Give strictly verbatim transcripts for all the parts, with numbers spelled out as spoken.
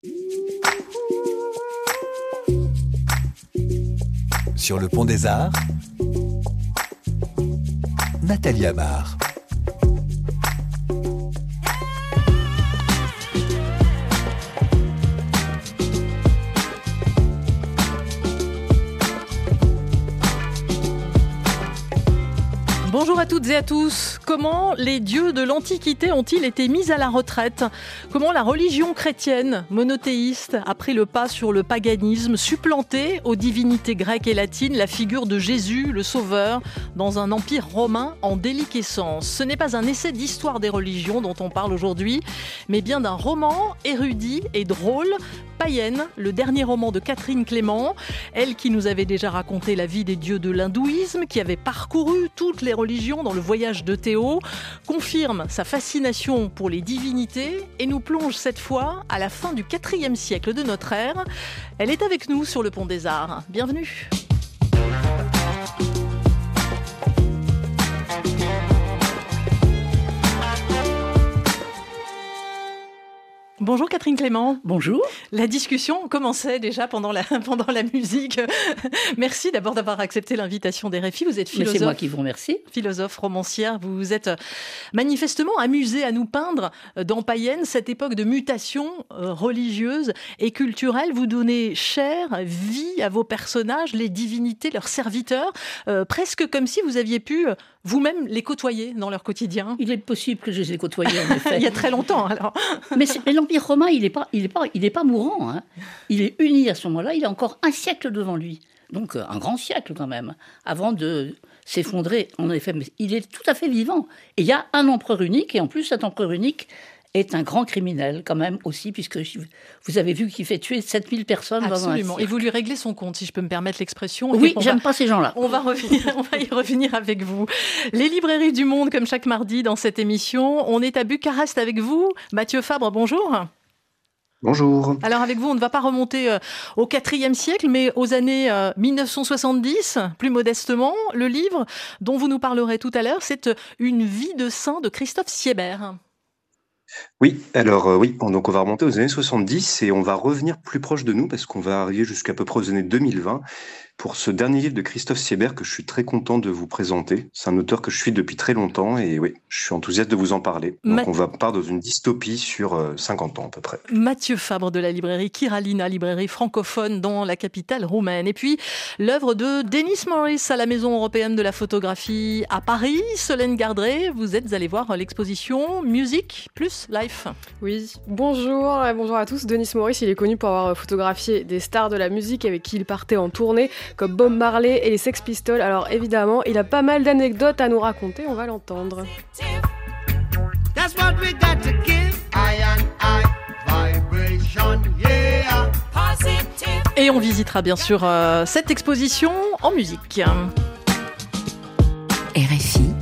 Sur le pont des Arts, Nathalie Amar. Bonjour à toutes et à tous. Comment les dieux de l'Antiquité ont-ils été mis à la retraite ? Comment la religion chrétienne monothéiste a pris le pas sur le paganisme, supplanté aux divinités grecques et latines la figure de Jésus, le Sauveur, dans un empire romain en déliquescence ? Ce n'est pas un essai d'histoire des religions dont on parle aujourd'hui, mais bien d'un roman érudit et drôle, Païenne, le dernier roman de Catherine Clément, elle qui nous avait déjà raconté la vie des dieux de l'hindouisme, qui avait parcouru toutes les religions dans le voyage de Théo, confirme sa fascination pour les divinités et nous plonge cette fois à la fin du quatrième siècle de notre ère. Elle est avec nous sur le pont des Arts. Bienvenue. Bonjour Catherine Clément. Bonjour. La discussion commençait déjà pendant la, pendant la musique. Merci d'abord d'avoir accepté l'invitation des R F I. Vous êtes philosophe. Mais c'est moi qui vous remercie. Philosophe, romancière. Vous vous êtes manifestement amusée à nous peindre dans Païenne cette époque de mutation religieuse et culturelle. Vous donnez chair, vie à vos personnages, les divinités, leurs serviteurs, euh, presque comme si vous aviez pu vous-même les côtoyer dans leur quotidien. Il est possible que je les ai côtoyés, en effet. Il y a très longtemps, alors. Mais, mais l'Empire romain, il n'est pas, il est pas, il est pas mourant. Hein. Il est uni à ce moment-là. Il a encore un siècle devant lui. Donc, un grand siècle, quand même, avant de s'effondrer, en effet. Mais il est tout à fait vivant. Et il y a un empereur unique. Et en plus, cet empereur unique est un grand criminel, quand même, aussi, puisque vous avez vu qu'il fait tuer sept mille personnes. Absolument. Et vous lui réglez son compte, si je peux me permettre l'expression. Oui, j'aime va, pas ces gens-là. On va, revenir, on va y revenir avec vous. Les librairies du monde, comme chaque mardi dans cette émission. On est à Bucarest avec vous. Mathieu Fabre, bonjour. Bonjour. Alors avec vous, on ne va pas remonter euh, au quatrième siècle, mais aux années euh, dix-neuf cent soixante-dix, plus modestement. Le livre dont vous nous parlerez tout à l'heure, c'est Une vie de saint de Christophe Siebert. Oui, alors euh, oui, donc on va remonter aux années soixante-dix et on va revenir plus proche de nous parce qu'on va arriver jusqu'à peu près aux années deux mille vingt pour ce dernier livre de Christophe Siebert que je suis très content de vous présenter. C'est un auteur que je suis depuis très longtemps et oui, je suis enthousiaste de vous en parler. Donc Ma... on va partir dans une dystopie sur euh, cinquante ans à peu près. Mathieu Fabre de la librairie Kiralina, librairie francophone dans la capitale roumaine. Et puis l'œuvre de Denis Morris à la Maison européenne de la photographie à Paris. Solène Gardré, vous êtes allée voir l'exposition Musique plus Life. Oui, bonjour, bonjour à tous. Denis Morris, il est connu pour avoir photographié des stars de la musique avec qui il partait en tournée, comme Bob Marley et les Sex Pistols. Alors évidemment, il a pas mal d'anecdotes à nous raconter, on va l'entendre. Et on visitera bien sûr euh, cette exposition en musique. R F I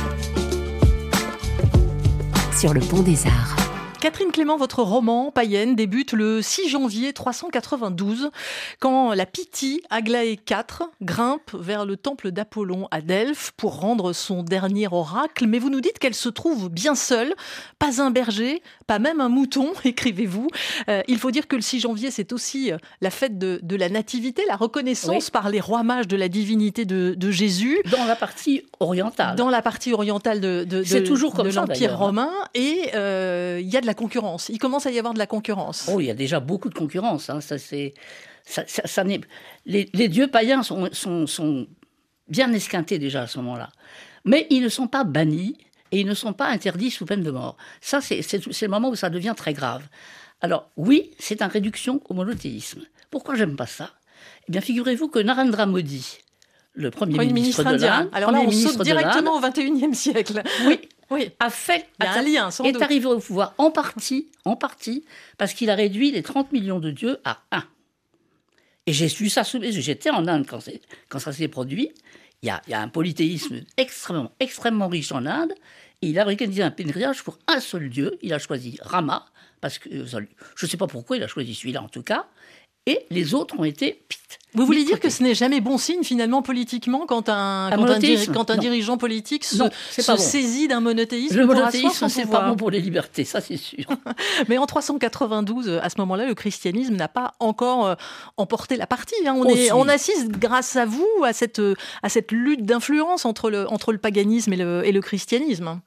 sur le pont des Arts. Catherine Clément, votre roman Païenne débute le six janvier trois cent quatre-vingt-douze, quand la Pythie, Aglaé quatre, grimpe vers le temple d'Apollon à Delphes pour rendre son dernier oracle. Mais vous nous dites qu'elle se trouve bien seule, pas un berger, pas même un mouton, écrivez-vous. Euh, il faut dire que le six janvier, c'est aussi la fête de, de la nativité, la reconnaissance oui. par les rois mages de la divinité de, de Jésus. Dans la partie orientale. Dans la partie orientale de, de, c'est de, toujours comme de ça, l'Empire d'ailleurs. romain. Et euh, il y a de la concurrence. Il commence à y avoir de la concurrence. Oh, il y a déjà beaucoup de concurrence. Hein. Ça, c'est, ça, ça, ça n'est... Les, les dieux païens sont, sont, sont bien esquintés déjà à ce moment-là. Mais ils ne sont pas bannis et ils ne sont pas interdits sous peine de mort. Ça, c'est, c'est, c'est le moment où ça devient très grave. Alors, oui, c'est une réduction au monothéisme. Pourquoi j'aime pas ça ? Eh bien, figurez-vous que Narendra Modi, le premier, premier ministre, ministre de l'Inde... Alors là, on saute directement au vingt et unième siècle. Oui. Oui, a fait, il y a un lien, sans est doute. arrivé au pouvoir en partie, en partie, parce qu'il a réduit les trente millions de dieux à un. Et j'ai su ça sous mes yeux. J'étais en Inde quand, c'est, quand ça s'est produit. Il y, a, il y a un polythéisme extrêmement, extrêmement riche en Inde. Et il a organisé un pèlerinage pour un seul dieu. Il a choisi Rama, parce que je ne sais pas pourquoi il a choisi celui-là en tout cas. et les autres ont été... Pit, Vous voulez dire que ce n'est jamais bon signe, finalement, politiquement, quand un, quand un, diri- quand un dirigeant politique se, non, se bon. saisit d'un monothéisme? Le monothéisme, c'est pas bon pour les libertés, ça c'est sûr. Mais en trois cent quatre-vingt-douze, à ce moment-là, le christianisme n'a pas encore euh, emporté la partie. Hein. On, est, on assiste, grâce à vous, à cette, à cette lutte d'influence entre le, entre le paganisme et le, et le christianisme.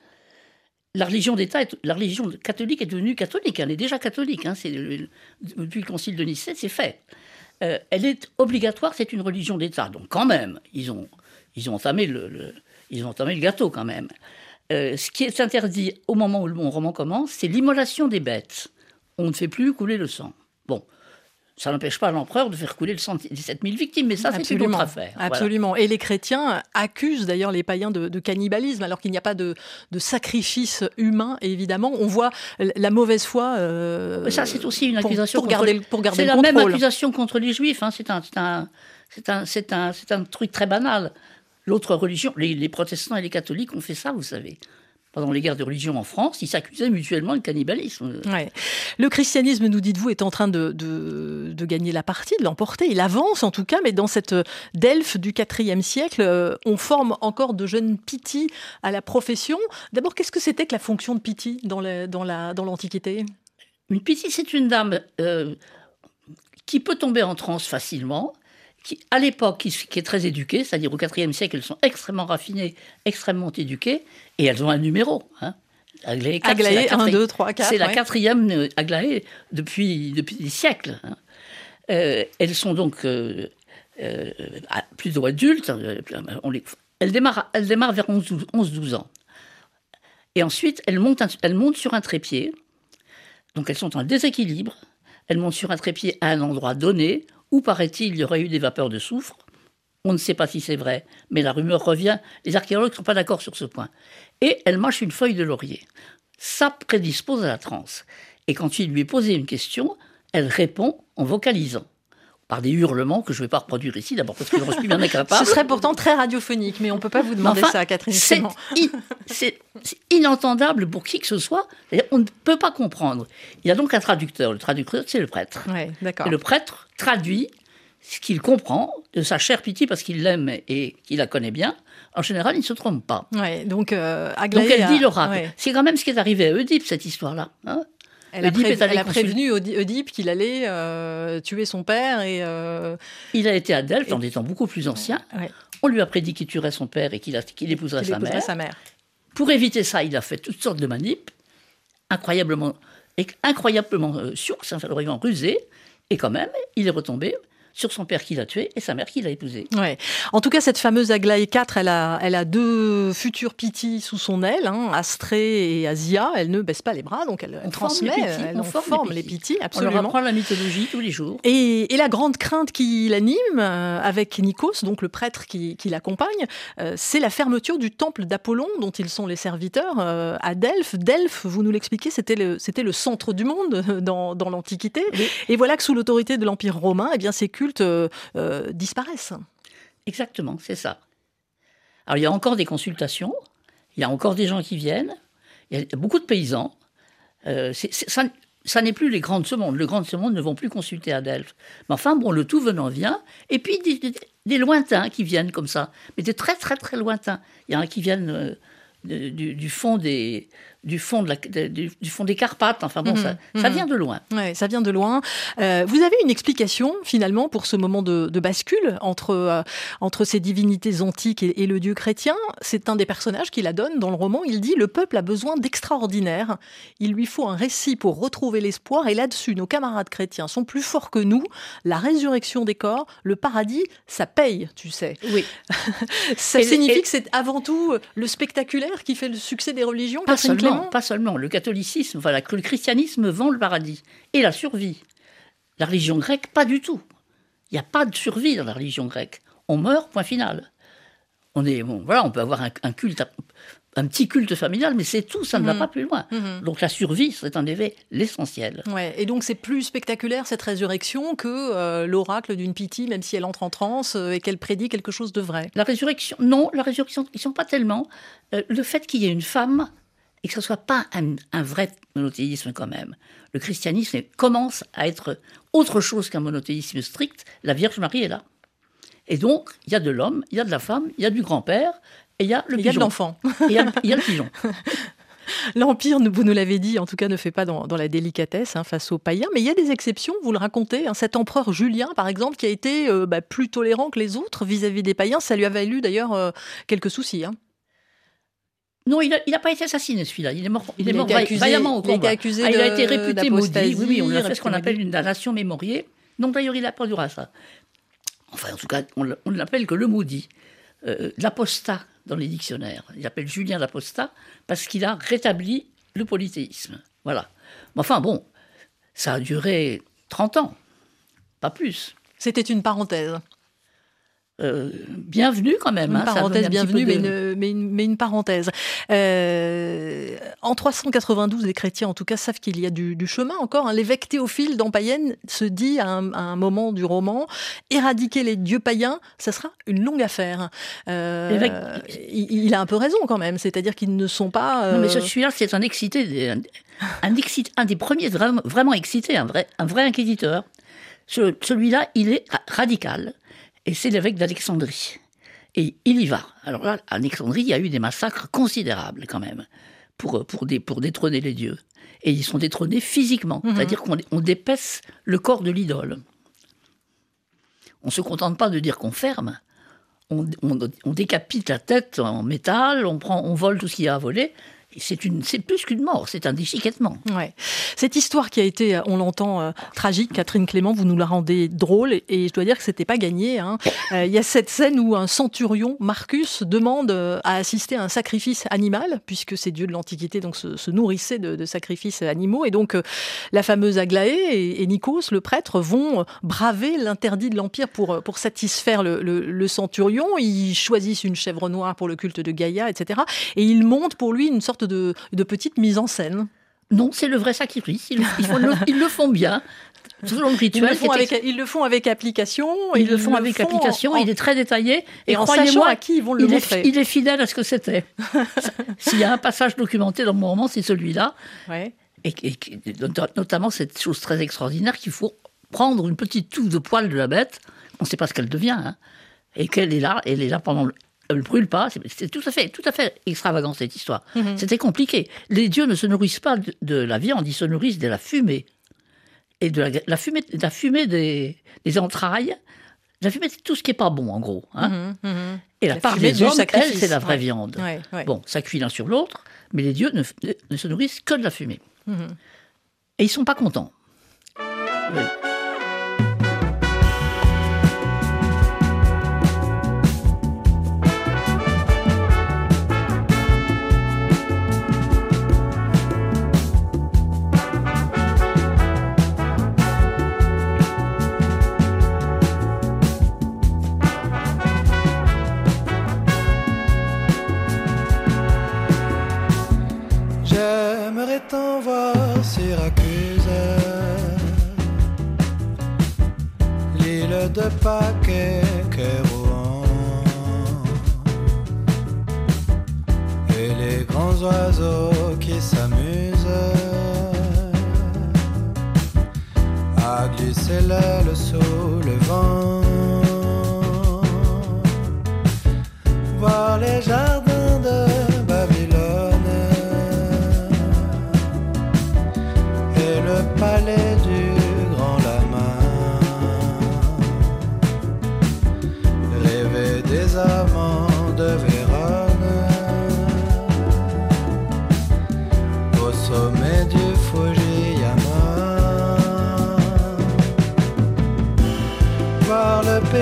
La religion d'État, est, la religion catholique est devenue catholique. Elle est déjà catholique. Hein. C'est le, depuis le Concile de Nicée, c'est fait. Euh, elle est obligatoire, c'est une religion d'État. Donc quand même, ils ont, ils ont, entamé, le, le, ils ont entamé le gâteau quand même. Euh, ce qui est interdit au moment où mon roman commence, c'est l'immolation des bêtes. On ne fait plus couler le sang. Bon, ça n'empêche pas l'empereur de faire couler le sang des sept mille victimes, mais ça, c'est une autre affaire. Absolument. Voilà. Et les chrétiens accusent d'ailleurs les païens de, de cannibalisme, alors qu'il n'y a pas de, de sacrifice humain, évidemment. On voit la mauvaise foi... Euh, mais ça, c'est aussi une accusation... Pour, pour garder, pour garder c'est le la contrôle. Même accusation contre les Juifs. Hein. C'est, un, c'est, un, c'est, un, c'est, un, c'est un truc très banal. L'autre religion, les, les protestants et les catholiques ont fait ça, vous savez. Pendant les guerres de religion en France, ils s'accusaient mutuellement de cannibalisme. Ouais. Le christianisme, nous dites-vous, est en train de, de, de gagner la partie, de l'emporter. Il avance en tout cas, mais dans cette Delphes du quatrième siècle, on forme encore de jeunes pythis à la profession. D'abord, qu'est-ce que c'était que la fonction de pythie dans, le, dans, la, dans l'Antiquité ? Une pythie, c'est une dame euh, qui peut tomber en transe facilement, qui, à l'époque, qui, qui est très éduquée, c'est-à-dire au quatrième siècle, elles sont extrêmement raffinées, extrêmement éduquées, et elles ont un numéro. Hein. Aglaé, quatre, Aglaé un, deux, trois, quatre. C'est ouais. la quatrième Aglaé depuis, depuis des siècles. Hein. Euh, elles sont donc euh, euh, plutôt adultes. On les, elles, démarrent, elles démarrent vers onze douze ans. Et ensuite, elles montent, un, elles montent sur un trépied. Donc elles sont en déséquilibre. Elles montent sur un trépied à un endroit donné, où, paraît-il, il y aurait eu des vapeurs de soufre. On ne sait pas si c'est vrai, mais la rumeur revient. Les archéologues ne sont pas d'accord sur ce point. Et elle mâche une feuille de laurier. Ça prédispose à la transe. Et quand il lui est posé une question, elle répond en vocalisant, par des hurlements que je ne vais pas reproduire ici, d'abord parce que je ne suis bien incapable. Ce serait pourtant très radiophonique, mais on ne peut pas vous demander enfin, ça, Catherine c'est, Clément. in, c'est, c'est inentendable pour qui que ce soit. On ne peut pas comprendre. Il y a donc un traducteur. Le traducteur, c'est le prêtre. Ouais, d'accord. Et le prêtre traduit ce qu'il comprend de sa chère Pythie parce qu'il l'aime et qu'il la connaît bien. En général, il ne se trompe pas. Ouais, donc, euh, Aglaé donc elle dit a... l'oracle. Ouais. C'est quand même ce qui est arrivé à Oedipe, cette histoire-là. Hein. Elle a, prév... elle a prévenu Oedipe qu'il allait euh, tuer son père. Et euh... Il a été à Delphes, et... en étant beaucoup plus ancien. Ouais. On lui a prédit qu'il tuerait son père et qu'il, a... qu'il épouserait, qu'il sa, épouserait mère. sa mère. Pour éviter ça, il a fait toutes sortes de manips, incroyablement, incroyablement euh, sources, enfin, vraiment rusées. Et quand même, il est retombé sur son père qui l'a tué et sa mère qui l'a épousé. Ouais. En tout cas, cette fameuse Aglaé quatre, elle a, elle a deux futures Pythie sous son aile, hein, Astrée et Asia. Elle ne baisse pas les bras, donc elle, elle transmet, Pythie, elle on forme, forme les Pythie, absolument. On leur apprend la mythologie tous les jours. Et, et la grande crainte qui l'anime, euh, avec Nikos, donc le prêtre qui, qui l'accompagne, euh, c'est la fermeture du temple d'Apollon, dont ils sont les serviteurs, euh, à Delphes. Delphes, vous nous l'expliquez, c'était le, c'était le centre du monde dans, dans l'Antiquité. Oui. Et voilà que sous l'autorité de l'Empire romain, eh bien, ces cultes Euh, euh, disparaissent. Exactement, c'est ça. Alors il y a encore des consultations, il y a encore des gens qui viennent, il y a beaucoup de paysans. Euh, c'est, c'est, ça, ça n'est plus les grands de ce monde. Les grands de ce monde ne vont plus consulter à Delphes. Mais enfin, bon, le tout venant vient. Et puis des, des, des lointains qui viennent comme ça, mais des très très très lointains. Il y en a qui viennent euh, de, du, du fond des du fond de la, de, du, du fond des Carpates. Enfin bon, mmh, ça, mmh. ça vient de loin. Ouais, ça vient de loin. Euh, vous avez une explication finalement pour ce moment de, de bascule entre euh, entre ces divinités antiques et, et le Dieu chrétien. C'est un des personnages qui la donne dans le roman. Il dit: le peuple a besoin d'extraordinaire. Il lui faut un récit pour retrouver l'espoir. Et là-dessus, nos camarades chrétiens sont plus forts que nous. La résurrection des corps, le paradis, ça paye, tu sais. Oui. Ça et signifie le, et... que c'est avant tout le spectaculaire qui fait le succès des religions. Pas seulement. Non, pas seulement. Le catholicisme, voilà, que le christianisme vend le paradis et la survie. La religion grecque, pas du tout. Il n'y a pas de survie dans la religion grecque. On meurt, point final. On est, bon, voilà, on peut avoir un, un culte, un petit culte familial, mais c'est tout, ça ne mmh. va pas plus loin. Mmh. Donc la survie, c'est en effet l'essentiel. Ouais, et donc c'est plus spectaculaire cette résurrection que euh, l'oracle d'une Pythie, même si elle entre en transe euh, et qu'elle prédit quelque chose de vrai. La résurrection, non, la résurrection, ils ne sont pas tellement. Euh, le fait qu'il y ait une femme, et que ce ne soit pas un, un vrai monothéisme quand même. Le christianisme commence à être autre chose qu'un monothéisme strict. La Vierge Marie est là. Et donc, il y a de l'homme, il y a de la femme, il y a du grand-père, et il y a le pigeon. Il y a de l'enfant. Il y a, il y a le pigeon. L'Empire, vous nous l'avez dit, en tout cas, ne fait pas dans, dans la délicatesse hein, face aux païens. Mais il y a des exceptions, vous le racontez. Hein, cet empereur Julien, par exemple, qui a été euh, bah, plus tolérant que les autres vis-à-vis des païens. Ça lui a valu d'ailleurs euh, quelques soucis. Hein. Non, il n'a pas été assassiné, celui-là. Il est mort, il est il mort accusé, vaillamment au combat. Il a été accusé ah, de, il a été réputé maudit. Oui, oui, on a fait ce qu'on appelle maudit. une damnation mémoriée. Donc d'ailleurs, il a pas droit à ça. Enfin, en tout cas, on ne l'appelle que le maudit. Euh, l'apostat dans les dictionnaires. Il appelle Julien l'apostat parce qu'il a rétabli le polythéisme. Voilà. Mais enfin, bon, ça a duré trente ans, pas plus. C'était une parenthèse. Euh, bienvenue quand même. Une hein, parenthèse bienvenue, de... mais, une, mais, une, mais une parenthèse. Euh, en trois cent quatre-vingt-douze, les chrétiens, en tout cas, savent qu'il y a du, du chemin encore. Hein. L'évêque Théophile d'Ampayenne se dit à un, à un moment du roman, éradiquer les dieux païens, ça sera une longue affaire. Euh, L'évêque... il, il a un peu raison quand même, c'est-à-dire qu'ils ne sont pas... Euh... Non, mais celui-là, c'est un excité, un, un, excité, un des premiers vraiment, vraiment excités, un vrai, un vrai inquisiteur. Ce, celui-là, il est radical. Et c'est l'évêque d'Alexandrie. Et il y va. Alors là, à Alexandrie, il y a eu des massacres considérables quand même, pour, pour, dé, pour détrôner les dieux. Et ils sont détrônés physiquement, mmh. c'est-à-dire qu'on on dépaisse le corps de l'idole. On ne se contente pas de dire qu'on ferme, on, on, on décapite la tête en métal, on, prend, on vole tout ce qu'il y a à voler. C'est, une, c'est plus qu'une mort, c'est un déchiquètement. Ouais. Cette histoire qui a été, on l'entend, euh, tragique, Catherine Clément, vous nous la rendez drôle, et, et je dois dire que c'était pas gagné. Hein. Euh, il y a cette scène où un centurion, Marcus, demande euh, à assister à un sacrifice animal, puisque ces dieux de l'Antiquité donc, se, se nourrissaient de, de sacrifices animaux, et donc euh, la fameuse Aglaé et, et Nikos, le prêtre, vont braver l'interdit de l'Empire pour, pour satisfaire le, le, le centurion. Ils choisissent une chèvre noire pour le culte de Gaïa, et cetera. Et ils montent pour lui une sorte De, de petite mise en scène. Non, c'est le vrai sacrifice. Ils, ils, font le, ils le font bien. Selon le rituel. Ils le font, avec, ils le font avec application. Ils, ils le font le avec font application. En, il est très détaillé. Et, et en sachant à qui ils vont le il montrer. Est, il est fidèle à ce que c'était. S'il y a un passage documenté dans mon roman, c'est celui-là. Ouais. Et, et notamment cette chose très extraordinaire qu'il faut prendre une petite touffe de poil de la bête. On ne sait pas ce qu'elle devient. Hein, et qu'elle est là. Elle est là pendant le... Elle ne brûle pas, c'est, c'est tout à fait, tout à fait extravagant cette histoire. Mmh. C'était compliqué. Les dieux ne se nourrissent pas de, de la viande, ils se nourrissent de la fumée. Et de la, la fumée, de la fumée des, des entrailles, la fumée c'est tout ce qui n'est pas bon en gros. Hein. Mmh, mmh. Et la, la part des hommes, elle, c'est la vraie ouais. viande. Ouais, ouais. Bon, ça cuit l'un sur l'autre, mais les dieux ne, ne se nourrissent que de la fumée. Mmh. Et ils ne sont pas contents. Oui. J'aimerais t'en voir Syracuse, l'île de Pâques qu'est Rouen, et les grands oiseaux qui s'amusent à glisser l'aile sous le vent, voir les jardins de Babylone et le palais du grand lama, rêver des amants de Vérone au sommet du Fujiyama, voir le pays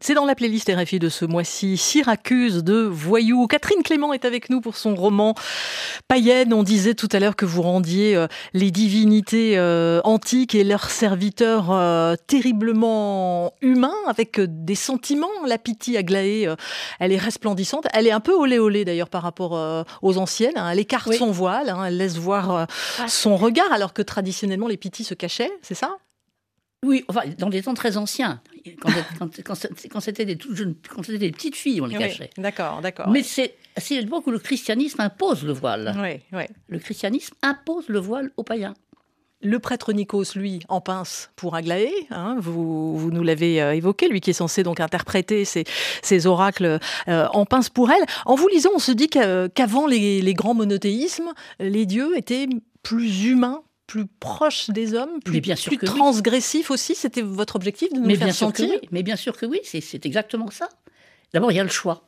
C'est dans la playlist R F I de ce mois-ci, Syracuse de Voyou. Catherine Clément est avec nous pour son roman Païenne. On disait tout à l'heure que vous rendiez euh, les divinités euh, antiques et leurs serviteurs euh, terriblement humains, avec euh, des sentiments. La Pythie Aglaé, euh, elle est resplendissante. Elle est un peu olé olé d'ailleurs par rapport euh, aux anciennes. Hein. Elle écarte oui. son voile, hein, elle laisse voir euh, ah. son regard, alors que traditionnellement les Pythies se cachaient, c'est ça ? Oui, enfin, dans des temps très anciens, quand, quand, quand, quand c'était des toutes jeunes, quand c'était des petites filles, on les oui, cachait. D'accord, d'accord. Mais c'est, c'est l'époque où le christianisme impose le voile. Oui, oui. Le christianisme impose le voile aux païens. Le prêtre Nikos, lui, en pince pour Aglaé, hein, vous, vous nous l'avez euh, évoqué, lui qui est censé donc interpréter ces, ces oracles euh, en pince pour elle. En vous lisant, on se dit qu'avant les, les grands monothéismes, les dieux étaient plus humains, plus proche des hommes, plus, bien sûr plus transgressif oui. aussi. C'était votre objectif de nous mais faire bien sentir sûr que oui. Mais bien sûr que oui, c'est, c'est exactement ça. D'abord, il y a le choix.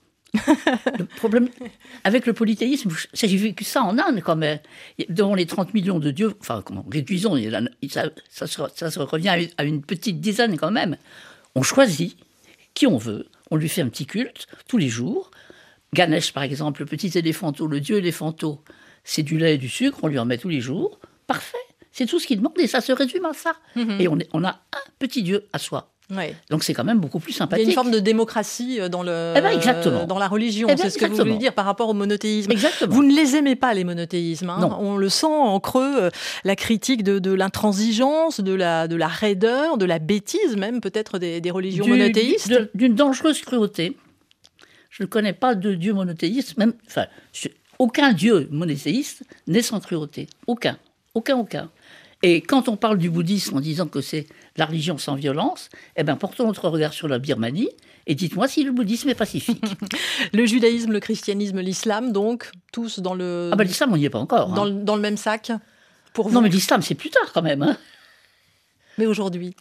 Le problème avec le polythéisme, j'ai vécu ça en Inde quand même. Devant les trente millions de dieux, enfin, comment, réduisons, ça, ça, se, ça se revient à une petite dizaine quand même. On choisit qui on veut, on lui fait un petit culte tous les jours. Ganesh, par exemple, le petit éléphanto, le dieu éléphanto, c'est du lait et du sucre, on lui en met tous les jours. Parfait. C'est tout ce qu'il demande et ça se résume à ça. Mm-hmm. Et on, est, on a un petit Dieu à soi. Ouais. Donc c'est quand même beaucoup plus sympathique. Il y a une forme de démocratie dans, le, eh ben exactement. dans la religion, eh ben c'est ce exactement. que vous voulez dire par rapport au monothéisme. Exactement. Vous ne les aimez pas, les monothéismes. Hein. Non. On le sent en creux, la critique de, de l'intransigeance, de la, de la raideur, de la bêtise même peut-être des, des religions du, monothéistes. De, d'une dangereuse cruauté. Je ne connais pas de dieu monothéiste, même, enfin, je, aucun dieu monothéiste n'est sans cruauté. Aucun. Aucun, aucun. Et quand on parle du bouddhisme en disant que c'est la religion sans violence, eh bien, portons notre regard sur la Birmanie et dites-moi si le bouddhisme est pacifique. Le judaïsme, le christianisme, l'islam, donc, tous dans le... Ah ben l'islam, on n'y est pas encore. Dans, hein. le, dans le même sac, pour vous. Non, mais l'islam, c'est plus tard quand même. Hein. Mais aujourd'hui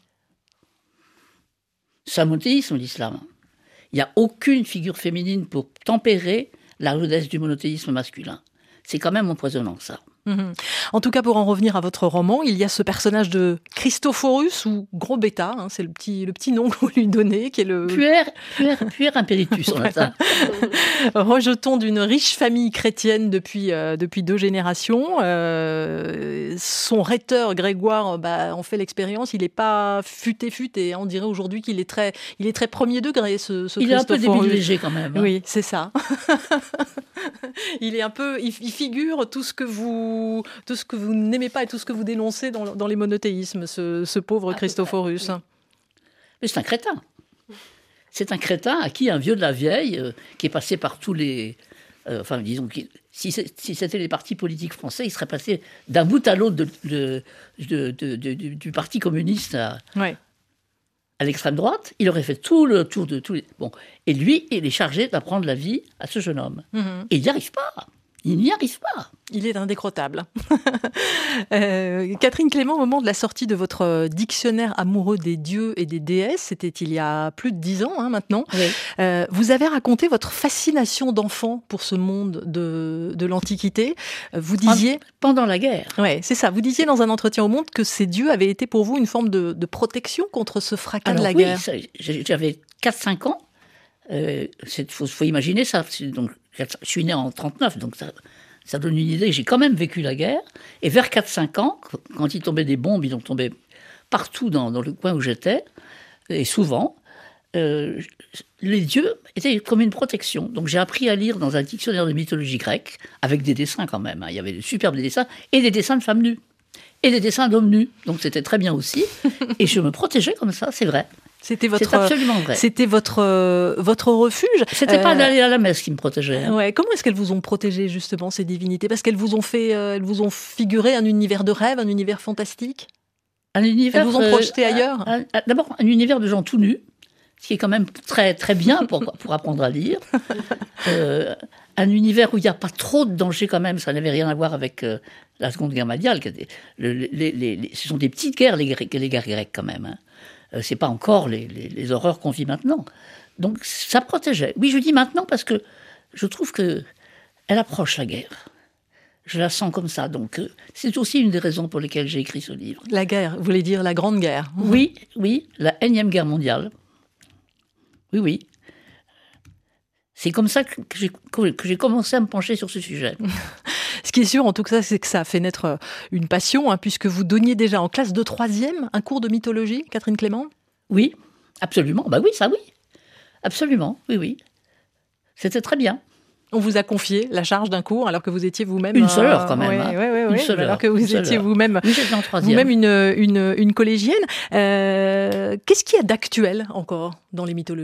c'est un monothéisme, l'islam. Il n'y a aucune figure féminine pour tempérer la rudesse du monothéisme masculin. C'est quand même empoisonnant, ça. Mmh. En tout cas, pour en revenir à votre roman, il y a ce personnage de Christophorus, ou Gros Bêta, hein, c'est le petit, le petit nom que vous lui donnez, qui est le... Puer, puer, puer impéritus, en latin. Rejeton d'une riche famille chrétienne depuis, euh, depuis deux générations. Euh, son rhéteur, Grégoire, bah, en fait l'expérience, il n'est pas futé-futé. On dirait aujourd'hui qu'il est très, il est très premier degré, ce, ce il Christophorus. Il est un peu débile léger, quand même. Hein. Oui, c'est ça. Il est un peu, il, il figure tout ce que vous, tout ce que vous n'aimez pas et tout ce que vous dénoncez dans, dans les monothéismes, ce, ce pauvre ah, Christophorus. Oui. Mais c'est un crétin. C'est un crétin à qui un vieux de la vieille, euh, qui est passé par tous les, euh, enfin disons, qui, si, si c'était les partis politiques français, il serait passé d'un bout à l'autre de, de, de, de, de, du, du parti communiste à, ouais. à l'extrême droite. Il aurait fait tout le tour de tous les. Bon, et lui, il est chargé d'apprendre la vie à ce jeune homme. Mm-hmm. Et il n'y arrive pas. Il n'y arrive pas. Il est indécrottable. euh, Catherine Clément, au moment de la sortie de votre dictionnaire amoureux des dieux et des déesses, c'était il y a plus de dix ans hein, maintenant, oui. euh, vous avez raconté votre fascination d'enfant pour ce monde de, de l'Antiquité. Vous disiez... Pendant la guerre. Oui, c'est ça. Vous disiez dans un entretien au Monde que ces dieux avaient été pour vous une forme de, de protection contre ce fracas Alors, de la oui, guerre. Ça, j'avais quatre cinq ans. Il euh, faut, faut imaginer ça. Donc, je suis né en trente-neuf, donc ça, ça donne une idée. J'ai quand même vécu la guerre. Et vers quatre cinq ans, quand il tombait des bombes, ils en tombaient partout dans, dans le coin où j'étais, et souvent, euh, les dieux étaient comme une protection. Donc j'ai appris à lire dans un dictionnaire de mythologie grecque, avec des dessins quand même. Hein. Il y avait de superbes dessins, et des dessins de femmes nues, et des dessins d'hommes nus. Donc c'était très bien aussi. Et je me protégeais comme ça, c'est vrai. C'était votre, c'est absolument vrai. C'était votre, euh, votre refuge. C'était euh, pas d'aller à la messe qui me protégeait. Hein. Ouais. Comment est-ce qu'elles vous ont protégé justement ces divinités ? Parce qu'elles vous ont fait, euh, elles vous ont figuré un univers de rêve, un univers fantastique. Un univers. Elles vous ont projeté euh, ailleurs. un, un, D'abord un univers de gens tout nus, ce qui est quand même très très bien pour pour apprendre à lire. euh, un univers où il n'y a pas trop de danger quand même. Ça n'avait rien à voir avec euh, la Seconde Guerre mondiale. Le, les, les, les, ce sont des petites guerres les, les guerres grecques quand même. Hein. C'est pas encore les, les, les horreurs qu'on vit maintenant. Donc ça protégeait. Oui, je dis maintenant parce que je trouve que elle approche la guerre. Je la sens comme ça. Donc c'est aussi une des raisons pour lesquelles j'ai écrit ce livre. La guerre, vous voulez dire la Grande Guerre ? Oui, oui, la énième guerre mondiale. Oui, oui. C'est comme ça que j'ai, que j'ai commencé à me pencher sur ce sujet. Ce qui est sûr, en tout cas, c'est que ça a fait naître une passion, hein, puisque vous donniez déjà en classe de troisième un cours de mythologie, Catherine Clément ? Oui, absolument. Bah oui, ça oui. Absolument, oui, oui. C'était très bien. On vous a confié la charge d'un cours alors que vous étiez vous-même... Une seule heure quand même. Oui, hein. oui, oui, une seule alors heure. que vous une étiez vous-même, oui, j'étais en troisième. vous-même une, une, une collégienne. Euh, qu'est-ce qu'il y a d'actuel encore dans les mythologies ?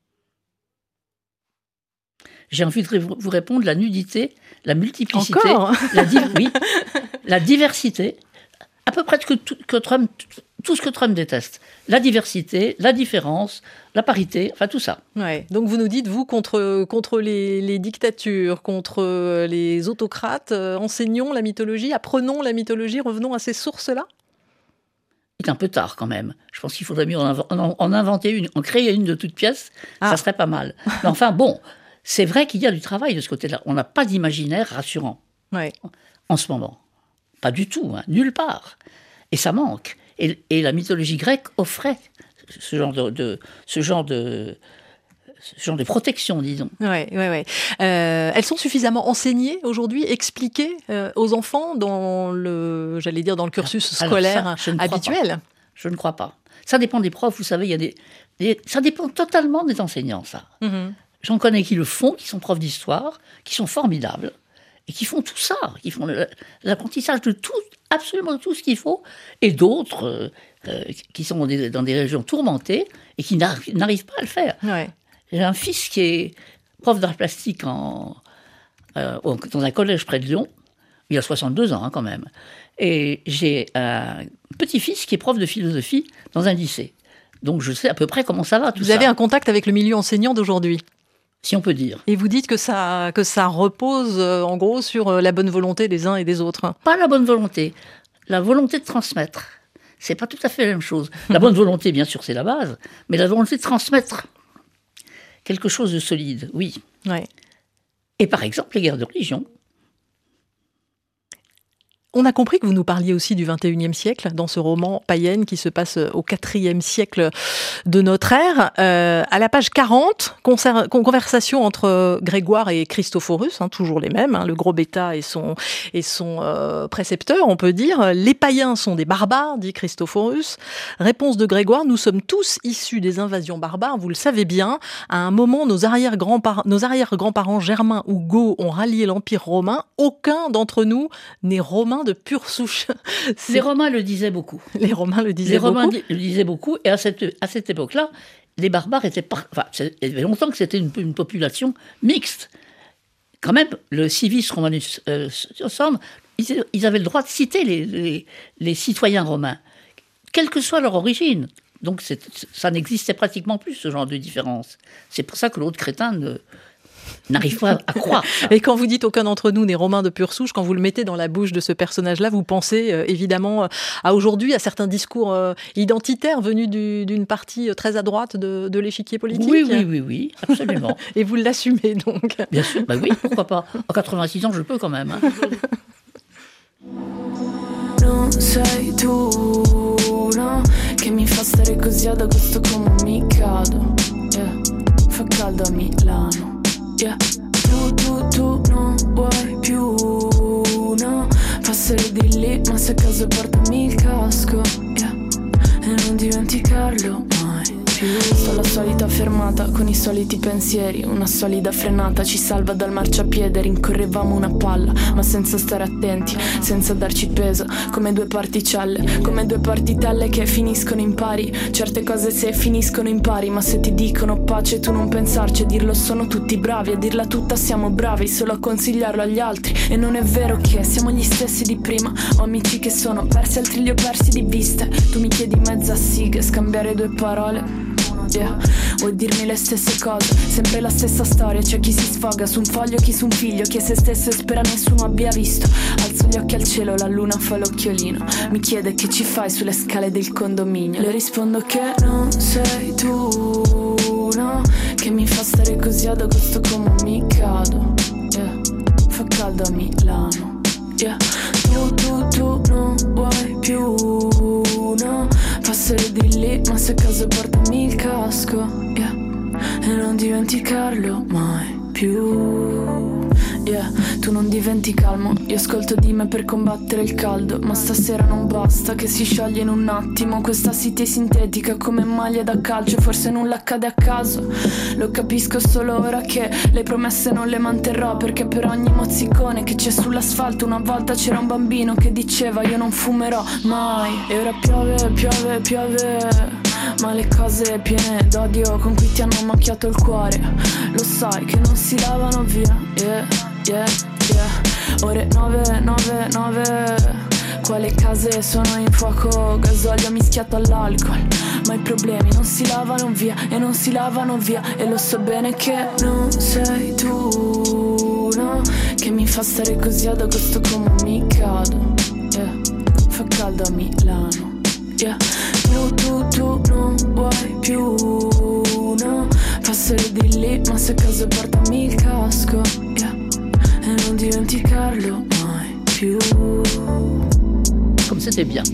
J'ai envie de vous répondre, la nudité, la multiplicité, Encore la, di- oui, la diversité, à peu près que tout, que Trump, tout ce que Trump déteste. La diversité, la différence, la parité, enfin tout ça. Ouais. Donc vous nous dites, vous, contre, contre les, les dictatures, contre les autocrates, euh, enseignons la mythologie, apprenons la mythologie, revenons à ces sources-là ? C'est un peu tard quand même. Je pense qu'il faudrait mieux en, en, en inventer une, en créer une de toutes pièces, ah. ça serait pas mal. Mais enfin bon... C'est vrai qu'il y a du travail de ce côté-là. On n'a pas d'imaginaire rassurant ouais. en ce moment. Pas du tout, hein, nulle part. Et ça manque. Et, et la mythologie grecque offrait ce genre de, de, ce genre de, ce genre de protection, disons. Ouais, ouais, ouais. Euh, elles sont suffisamment enseignées aujourd'hui, expliquées euh, aux enfants dans le, j'allais dire, dans le cursus Alors, scolaire ça, je habituel. Je ne crois pas. Ça dépend des profs, vous savez, il y a des, des ça dépend totalement des enseignants, ça. Mm-hmm. J'en connais qui le font, qui sont profs d'histoire, qui sont formidables, et qui font tout ça, qui font le, l'apprentissage de tout, absolument tout ce qu'il faut, et d'autres euh, euh, qui sont dans des, dans des régions tourmentées et qui n'arrivent, n'arrivent pas à le faire. Ouais. J'ai un fils qui est prof d'art plastique en, euh, dans un collège près de Lyon, il a soixante-deux ans hein, quand même, et j'ai un petit-fils qui est prof de philosophie dans un lycée. Donc je sais à peu près comment ça va tout Vous ça. Vous avez un contact avec le milieu enseignant d'aujourd'hui ? Si on peut dire. Et vous dites que ça, que ça repose, euh, en gros, sur euh, la bonne volonté des uns et des autres. Pas la bonne volonté. La volonté de transmettre. C'est pas tout à fait la même chose. La bonne volonté, bien sûr, c'est la base. Mais la volonté de transmettre quelque chose de solide, oui. Ouais. Et par exemple, les guerres de religion. On a compris que vous nous parliez aussi du vingt et unième siècle dans ce roman Païenne qui se passe au quatrième siècle de notre ère. Euh, à la page quarante, conser- conversation entre Grégoire et Christophorus, hein, toujours les mêmes, hein, le gros bêta et son, et son euh, précepteur, on peut dire. Les païens sont des barbares, dit Christophorus. Réponse de Grégoire, nous sommes tous issus des invasions barbares, vous le savez bien. À un moment, nos arrière-grands-parents, nos arrière-grands-parents germains ou goths ont rallié l'Empire romain. Aucun d'entre nous n'est romain de pure souche. C'est... Les Romains le disaient beaucoup. Les Romains le disaient les beaucoup. Les Romains le disaient beaucoup. Et à cette, à cette époque-là, les barbares étaient... Par... Enfin, il y avait longtemps que c'était une, une population mixte. Quand même, le civis romanus euh, ils, ils avaient le droit de citer les, les, les citoyens romains, quelle que soit leur origine. Donc c'est, ça n'existait pratiquement plus, ce genre de différence. C'est pour ça que l'autre crétin ne... n'arrive pas à croire. Et quand vous dites aucun d'entre nous n'est romain de pure souche, quand vous le mettez dans la bouche de ce personnage-là, vous pensez euh, évidemment euh, à aujourd'hui, à certains discours euh, identitaires venus du, d'une partie très à droite de, de l'échiquier politique. Oui, oui, oui, oui, absolument. Et vous l'assumez donc. Bien sûr, bah oui, pourquoi pas. En quatre-vingt-six ans, je peux quand même. Hein. Non sei tu, no, che mi fa stare così ad agosto come mi cado. Yeah. Fa caldo a Milano. Yeah. Tu, tu, tu non vuoi più, no, passare di lì, ma se a caso portami il casco, yeah, e non dimenticarlo mai più. Sto alla solita fermata con i soliti pensieri, una solida frenata ci salva dal marciapiede. Rincorrevamo una palla, ma senza stare attenti, senza darci peso, come due particelle, come due partitelle che finiscono in pari. Certe cose se finiscono in pari, ma se ti dicono pace tu non pensarci. A dirlo sono tutti bravi, a dirla tutta siamo bravi, solo a consigliarlo agli altri. E non è vero che siamo gli stessi di prima. Ho amici che sono persi, altri li ho persi di vista. Tu mi chiedi mezza siga, scambiare due parole. Yeah. Vuoi dirmi le stesse cose, sempre la stessa storia. C'è chi si sfoga su un foglio, chi su un figlio, chi è se stesso e spera nessuno abbia visto. Alzo gli occhi al cielo, la luna fa l'occhiolino, mi chiede che ci fai sulle scale del condominio. Le rispondo che non sei tu, no, che mi fa stare così ad agosto come mi cado. Yeah. Fa caldo a Milano. Yeah. Tu, tu, tu non vuoi più, no, passare di lì, ma se a caso portami il casco, yeah, e non dimenticarlo mai più. Yeah, tu non diventi calmo, io ascolto di me per combattere il caldo, ma stasera non basta che si scioglie in un attimo questa city sintetica come maglia da calcio, forse nulla accade a caso, lo capisco solo ora che le promesse non le manterrò, perché per ogni mozzicone che c'è sull'asfalto una volta c'era un bambino che diceva io non fumerò mai, e ora piove, piove, piove, ma le cose piene d'odio con cui ti hanno macchiato il cuore, lo sai che non si lavano via, yeah, yeah, yeah. Ore nove, nove, nove, quale case sono in fuoco, gasolio mischiato all'alcol, ma i problemi non si lavano via e non si lavano via, e lo so bene che non sei tu, no, che mi fa stare così ad agosto come un mikado, yeah, fa caldo a Milano, yeah. Tu, tu, tu non vuoi più, no, passare di lì, ma se a caso portami il casco, yeah, e non dimenticarlo mai più. Comme c'était bien.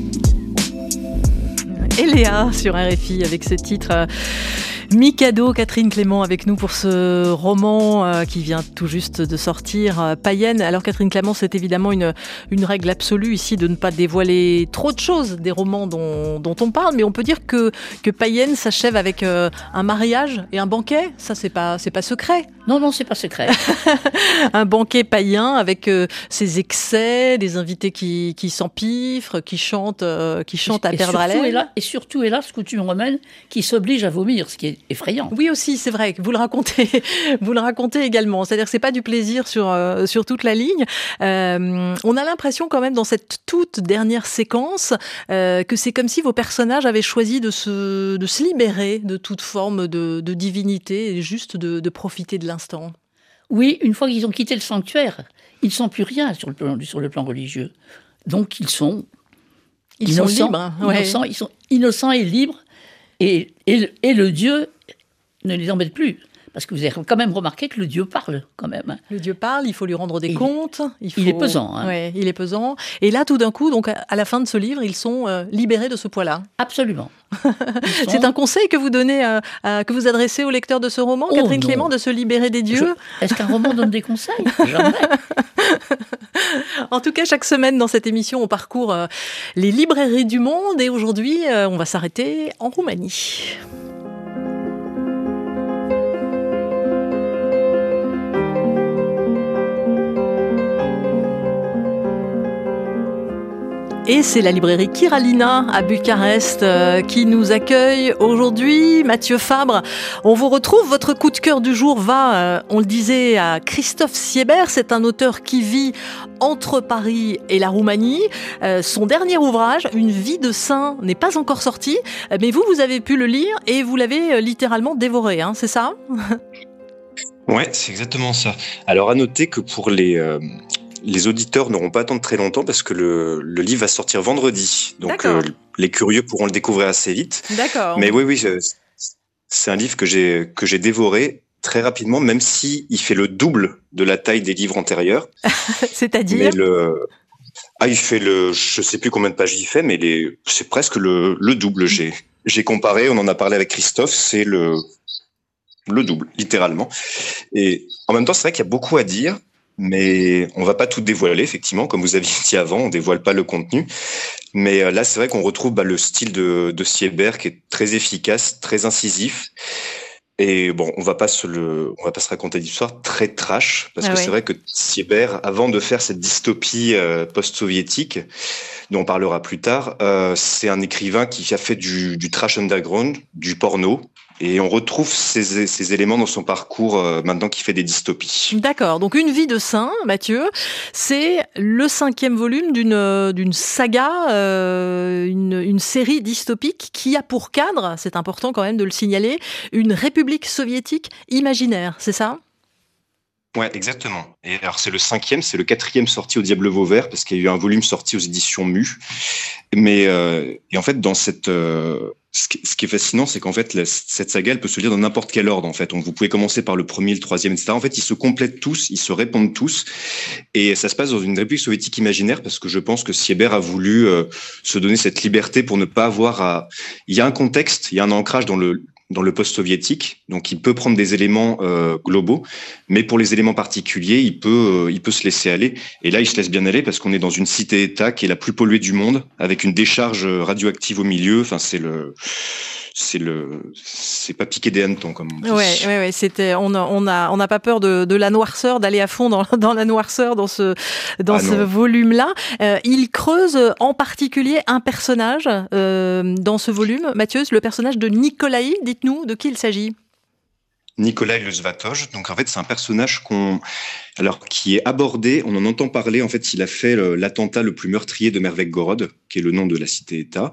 Et Léa sur R F I avec ce titre euh, Mikado. Catherine Clément avec nous pour ce roman euh, qui vient tout juste de sortir, euh, Païenne. Alors Catherine Clément, c'est évidemment une, une règle absolue ici de ne pas dévoiler trop de choses des romans dont, dont on parle, mais on peut dire que, que Païenne s'achève avec euh, un mariage et un banquet. Ça, c'est pas, c'est pas secret. Non, non, c'est pas secret. Un banquet païen avec euh, ses excès, des invités qui, qui s'empiffrent, qui chantent, euh, qui chantent à et perdre haleine. Est là, et surtout, hélas, coutume romaine qui s'oblige à vomir, ce qui est effrayant. Oui, aussi, c'est vrai que vous le racontez, vous le racontez également. C'est-à-dire que c'est pas du plaisir sur euh, sur toute la ligne. Euh, on a l'impression quand même dans cette toute dernière séquence euh, que c'est comme si vos personnages avaient choisi de se de se libérer de toute forme de, de divinité et juste de, de profiter de l'instant. Oui, une fois qu'ils ont quitté le sanctuaire, ils ne sont plus rien sur le plan, sur le plan religieux. Donc ils sont ils innocents, sont libres, ouais. innocents, ils sont innocents et libres, et, et, et le Dieu ne les embête plus. Parce que vous avez quand même remarqué que le Dieu parle, quand même. Le Dieu parle, il faut lui rendre des il, comptes. Il, faut... il est pesant. Hein. Ouais, il est pesant. Et là, tout d'un coup, donc à la fin de ce livre, ils sont euh, libérés de ce poids-là. Absolument. Sont... C'est un conseil que vous donnez, euh, euh, que vous adressez aux lecteurs de ce roman, oh, Catherine non. Clément, de se libérer des dieux. Je... Est-ce qu'un roman donne des conseils? Jamais. En tout cas, chaque semaine dans cette émission, on parcourt euh, les librairies du monde. Et aujourd'hui, euh, on va s'arrêter en Roumanie. Et c'est la librairie Kiralina à Bucarest euh, qui nous accueille aujourd'hui. Mathieu Fabre, on vous retrouve. Votre coup de cœur du jour va, euh, on le disait, à Christophe Siebert. C'est un auteur qui vit entre Paris et la Roumanie. Euh, son dernier ouvrage, Une vie de saint, n'est pas encore sorti. Mais vous, vous avez pu le lire et vous l'avez littéralement dévoré, hein, c'est ça ? Ouais, c'est exactement ça. Alors à noter que pour les... Euh... Les auditeurs n'auront pas à attendre très longtemps parce que le, le livre va sortir vendredi. Donc, euh, les curieux pourront le découvrir assez vite. D'accord. Mais oui, oui, c'est un livre que j'ai, que j'ai dévoré très rapidement, même si il fait le double de la taille des livres antérieurs. C'est-à-dire? Mais le, ah, il fait le, je sais plus combien de pages il fait, mais les, c'est presque le, le double. J'ai, j'ai comparé, on en a parlé avec Christophe, c'est le, le double, littéralement. Et en même temps, c'est vrai qu'il y a beaucoup à dire. Mais on va pas tout dévoiler, effectivement, comme vous aviez dit avant, on dévoile pas le contenu. Mais là, c'est vrai qu'on retrouve bah, le style de, de Siebert qui est très efficace, très incisif. Et bon, on va pas se le, on va pas se raconter d'histoire très trash, parce ah que ouais. c'est vrai que Siebert, avant de faire cette dystopie euh, post-soviétique, dont on parlera plus tard, euh, c'est un écrivain qui a fait du, du trash underground, du porno. Et on retrouve ces, ces éléments dans son parcours euh, maintenant qu'il fait des dystopies. D'accord. Donc, Une vie de saint, Mathieu, c'est le cinquième volume d'une, d'une saga, euh, une, une série dystopique qui a pour cadre, c'est important quand même de le signaler, une république soviétique imaginaire, c'est ça ? Ouais, exactement. Et alors, c'est le cinquième, c'est le quatrième sorti au Diable Vauvert, parce qu'il y a eu un volume sorti aux éditions Mu. Mais, euh, et en fait, dans cette, euh, ce qui, ce qui est fascinant, c'est qu'en fait, la, cette saga, elle peut se lire dans n'importe quel ordre, en fait. Donc, vous pouvez commencer par le premier, le troisième, et cetera. En fait, ils se complètent tous, ils se répondent tous. Et ça se passe dans une république soviétique imaginaire, parce que je pense que Siebert a voulu euh, se donner cette liberté pour ne pas avoir à... Il y a un contexte, il y a un ancrage dans le, dans le post-soviétique, donc il peut prendre des éléments euh, globaux, mais pour les éléments particuliers, il peut, euh, il peut se laisser aller. Et là, il se laisse bien aller parce qu'on est dans une cité-État qui est la plus polluée du monde, avec une décharge radioactive au milieu. Enfin, c'est le... c'est le, c'est pas piquer des hannetons comme on dit. Ouais, ouais, ouais. C'était, on a, on a, on n'a pas peur de, de la noirceur, d'aller à fond dans, dans la noirceur dans ce, dans ah ce volume-là. Euh, il creuse en particulier un personnage euh, dans ce volume. Mathieu, le personnage de Nikolaï. Dites-nous de qui il s'agit. Nikolaï le Svatoj. Donc en fait, c'est un personnage qu'on, alors qui est abordé. On en entend parler. En fait, il a fait le, l'attentat le plus meurtrier de Mervegorod, qui est le nom de la cité-État.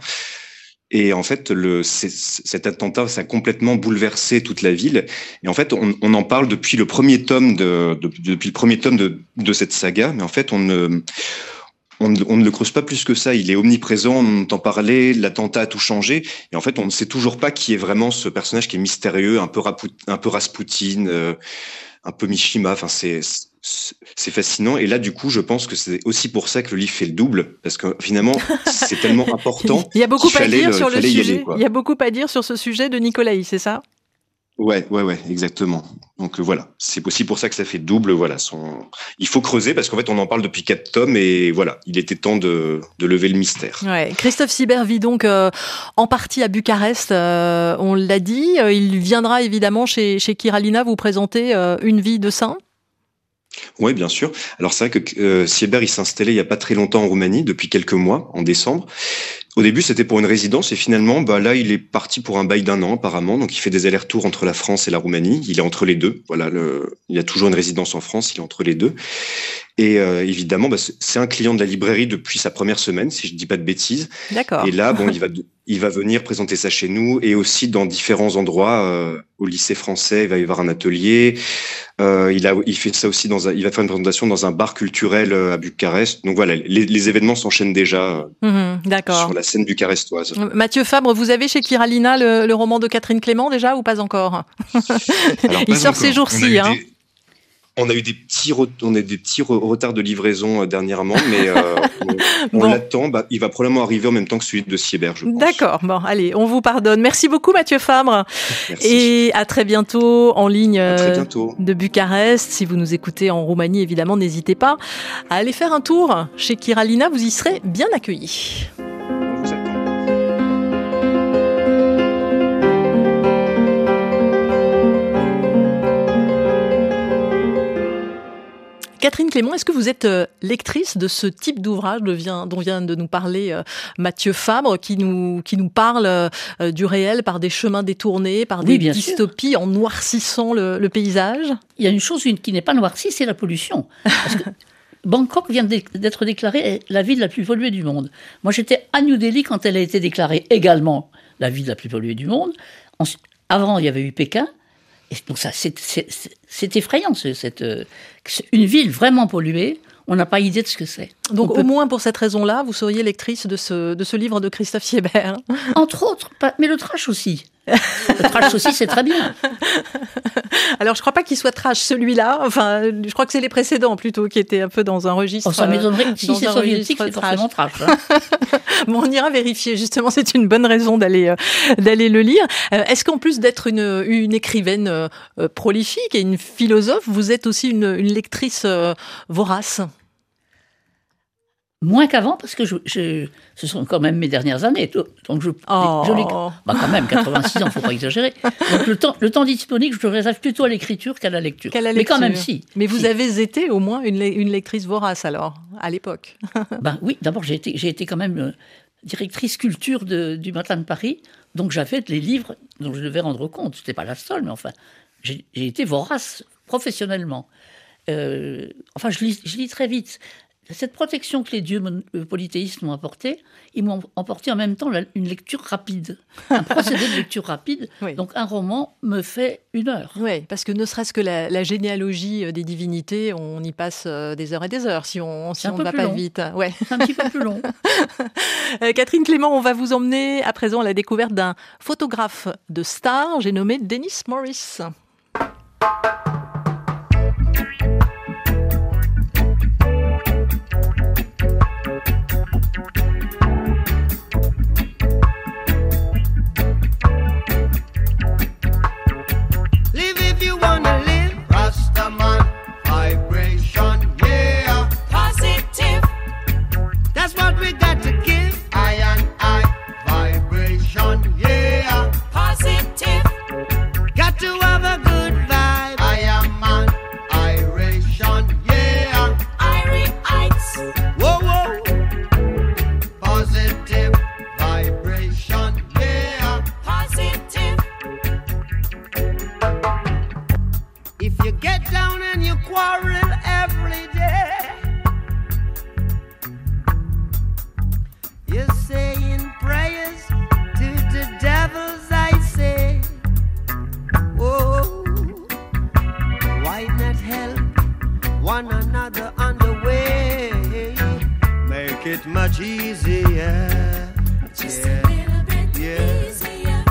Et en fait, le, cet attentat, ça a complètement bouleversé toute la ville. Et en fait, on, on en parle depuis le premier tome de, de depuis le premier tome de, de cette saga. Mais en fait, on ne, on, on ne le creuse pas plus que ça. Il est omniprésent, on entend parler. L'attentat a tout changé. Et en fait, on ne sait toujours pas qui est vraiment ce personnage qui est mystérieux, un peu Rapout, un peu Raspoutine, euh, un peu Mishima. Enfin, c'est c'est fascinant. Et là, du coup, je pense que c'est aussi pour ça que le livre fait le double, parce que finalement, c'est tellement important. Il y a beaucoup à dire le, sur le sujet. Aller, il y a beaucoup à dire sur ce sujet de Nikolaï, c'est ça? Ouais, ouais, ouais, exactement. Donc euh, voilà, c'est aussi pour ça que ça fait double. Voilà, son... il faut creuser parce qu'en fait, on en parle depuis quatre tomes et voilà, il était temps de, de lever le mystère. Ouais. Christophe Sibert vit donc euh, en partie à Bucarest. Euh, on l'a dit. Il viendra évidemment chez chez Kiralina vous présenter euh, Une vie de saint. Oui, bien sûr. Alors c'est vrai que euh, Sieber, il s'est installé il y a pas très longtemps en Roumanie, depuis quelques mois, en décembre. Au début, c'était pour une résidence et finalement, bah là, il est parti pour un bail d'un an apparemment. Donc, il fait des allers-retours entre la France et la Roumanie. Il est entre les deux. Voilà, le... il a toujours une résidence en France. Il est entre les deux. Et euh, évidemment, bah, c'est un client de la librairie depuis sa première semaine, si je dis pas de bêtises. D'accord. Et là, bon, il va il va venir présenter ça chez nous et aussi dans différents endroits. Euh, au lycée français, il va y avoir un atelier. Euh, il a il fait ça aussi dans un, il va faire une présentation dans un bar culturel à Bucarest. Donc voilà, les, les événements s'enchaînent déjà. Mmh, d'accord. Sur la scène bucarestoise. Mathieu Fabre, vous avez chez Kiralina le, le roman de Catherine Clément déjà ou pas encore? Alors, il pas sort encore. ces jours-ci. Hein. Des... On a eu des petits, re... on a eu des petits re... retards de livraison euh, dernièrement, mais euh, on, bon. on l'attend. Bah, il va probablement arriver en même temps que celui de Sieber, je pense. D'accord. Bon, allez, on vous pardonne. Merci beaucoup, Mathieu Fabre. Merci. Et à très bientôt en ligne à très bientôt. de Bucarest. Si vous nous écoutez en Roumanie, évidemment, n'hésitez pas à aller faire un tour chez Kiralina. Vous y serez bien accueillis. Catherine Clément, est-ce que vous êtes lectrice de ce type d'ouvrage dont vient de nous parler Mathieu Fabre, qui nous, qui nous parle du réel par des chemins détournés, par des oui, dystopies sûr. En noircissant le, le paysage? Il y a une chose qui n'est pas noircie, c'est la pollution. Parce que Bangkok vient d'être déclarée la ville la plus polluée du monde. Moi, j'étais à New Delhi quand elle a été déclarée également la ville la plus polluée du monde. Ensuite, avant, il y avait eu Pékin. Et donc ça, c'est, c'est, c'est effrayant, c'est, c'est, euh, c'est une ville vraiment polluée. On n'a pas idée de ce que c'est. Donc on au peut... moins pour cette raison-là, vous seriez lectrice de ce, de ce livre de Christophe Sieber. Entre autres, pas, mais le trash aussi. Le trash aussi, c'est très bien. Alors, je ne crois pas qu'il soit trash, celui-là. Enfin, je crois que c'est les précédents, plutôt, qui étaient un peu dans un registre... Oh, ça m'étonnerait. Si c'est soviétique, c'est trash. forcément trash. Hein. Bon, on ira vérifier. Justement, c'est une bonne raison d'aller, euh, d'aller le lire. Euh, est-ce qu'en plus d'être une, une écrivaine euh, prolifique et une philosophe, vous êtes aussi une, une lectrice euh, vorace ? Moins qu'avant, parce que je, je, ce sont quand même mes dernières années. Donc je, oh. je lis, bah quand même, quatre-vingt-six ans, il ne faut pas exagérer. Donc le temps, le temps disponible, je le réserve plutôt à l'écriture qu'à la lecture. Qu'à la lecture. Mais quand même, si. Mais vous si. avez été au moins une, une lectrice vorace, alors, à l'époque. Ben oui, d'abord, j'ai été, j'ai été quand même euh, directrice culture de, du Matin de Paris. Donc j'avais les livres dont je devais rendre compte. Ce n'était pas la seule, mais enfin, j'ai, j'ai été vorace professionnellement. Euh, enfin, je lis, je lis très vite. Cette protection que les dieux polythéistes m'ont apportée, ils m'ont apporté en même temps la, une lecture rapide, un procédé de lecture rapide. Oui. Donc un roman me fait une heure. Oui, parce que ne serait-ce que la, la généalogie des divinités, on y passe des heures et des heures si on si on ne va pas long. vite. Ouais. C'est un petit peu plus long. Catherine Clément, on va vous emmener à présent à la découverte d'un photographe de star, j'ai nommé Denis Morris. You get down and you quarrel every day. You're saying prayers to the devils, I say. Oh, why not help one another on the way? Make it much easier. Just Yeah. a little bit Yeah. easier.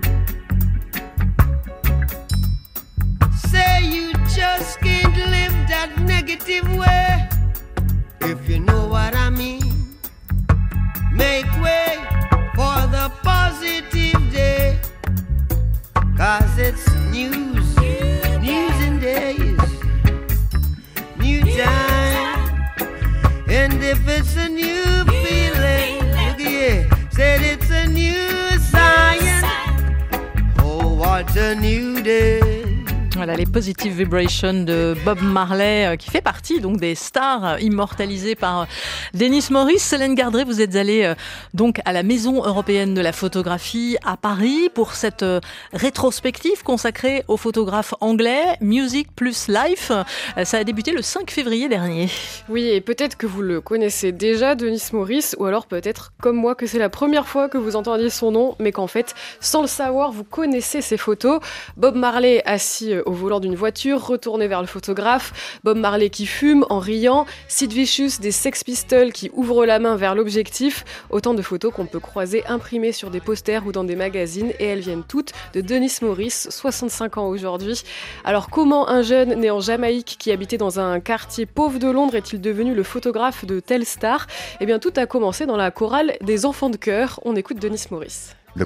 Say you just can't live that negative way. If you know what I mean. Make way for the positive day. Cause it's news, news and days, new time. And if it's a new feeling, look here, said it's a new science. Oh, what a new day. Voilà, les Positive Vibrations de Bob Marley, euh, qui fait partie donc des stars euh, immortalisées par euh, Denis Morris. Hélène Gardret, vous êtes allée euh, donc à la Maison européenne de la photographie à Paris pour cette euh, rétrospective consacrée aux photographes anglais, Music plus Life. Euh, ça a débuté le cinq février dernier. Oui, et peut-être que vous le connaissez déjà, Denis Morris, ou alors peut-être comme moi que c'est la première fois que vous entendiez son nom, mais qu'en fait, sans le savoir, vous connaissez ses photos. Bob Marley assis au volant d'une voiture, retourné vers le photographe, Bob Marley qui fume en riant, Sid Vicious des Sex Pistols qui ouvre la main vers l'objectif, autant de photos qu'on peut croiser imprimées sur des posters ou dans des magazines, et elles viennent toutes de Denis Morris, soixante-cinq ans aujourd'hui. Alors comment un jeune né en Jamaïque qui habitait dans un quartier pauvre de Londres est-il devenu le photographe de telle star ? Eh bien tout a commencé dans la chorale des enfants de chœur. On écoute Denis Morris. La